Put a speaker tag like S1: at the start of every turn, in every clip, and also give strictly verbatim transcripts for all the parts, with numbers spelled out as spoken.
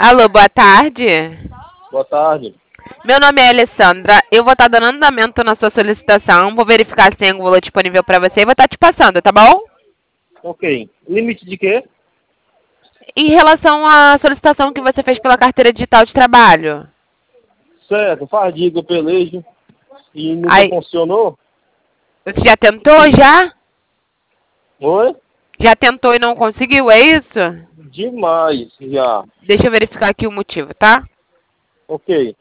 S1: Alô, boa tarde.
S2: Boa tarde.
S1: Meu nome é Alessandra. Eu vou estar dando andamento na sua solicitação. Vou verificar se tem algum valor disponível para você e vou estar te passando, tá bom?
S2: Ok. Limite de quê?
S1: Em relação à solicitação que você fez pela carteira digital de trabalho.
S2: Certo, fadiga, pelejo. E nunca
S1: Aí,
S2: funcionou?
S1: você já tentou já?
S2: Oi?
S1: Já tentou e não conseguiu, é isso?
S2: Demais, já.
S1: Deixa eu verificar aqui o motivo, tá?
S2: Ok.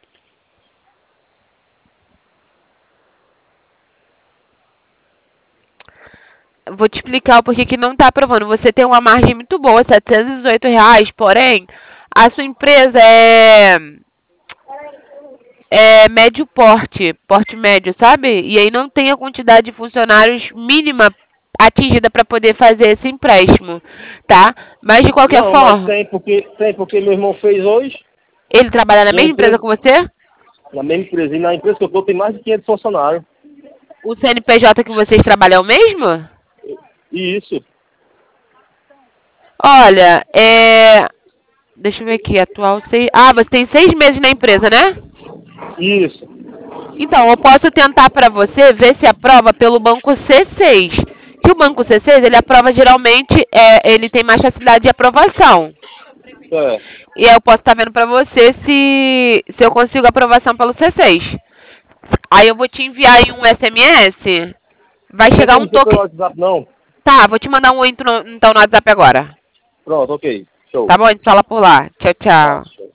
S1: Vou te explicar o porquê que não está aprovando. Você tem uma margem muito boa, setecentos e dezoito reais, porém, a sua empresa é, é médio porte, porte médio, sabe? E aí não tem a quantidade de funcionários mínima atingida para poder fazer esse empréstimo, tá? Mas de qualquer
S2: Não, mas
S1: forma,
S2: tem porque, tem porque meu irmão fez hoje.
S1: ele trabalha na
S2: E a
S1: mesma empresa
S2: empresa,
S1: que você?
S2: na mesma empresa. E na empresa que eu tô tem mais de quinhentos funcionários.
S1: O C N P J que vocês trabalham é o mesmo?
S2: E isso.
S1: Olha, é... Deixa eu ver aqui, atual seis... Ah, você tem seis meses na empresa, né?
S2: Isso.
S1: Então, eu posso tentar para você ver se aprova pelo banco C seis. Que o banco C seis, ele aprova geralmente, é, ele tem mais facilidade de aprovação.
S2: Certo.
S1: E aí eu posso estar vendo para você se, se eu consigo aprovação pelo C seis. Aí eu vou te enviar aí um S M S. Vai
S2: Não tem
S1: chegar um
S2: como ser pelo
S1: toque...
S2: WhatsApp, não.
S1: Tá, vou te mandar um oi no- então no WhatsApp agora.
S2: Pronto, ok. Show.
S1: Tá bom? A gente fala por lá. Tchau,
S2: Tá,
S1: tchau.
S2: show.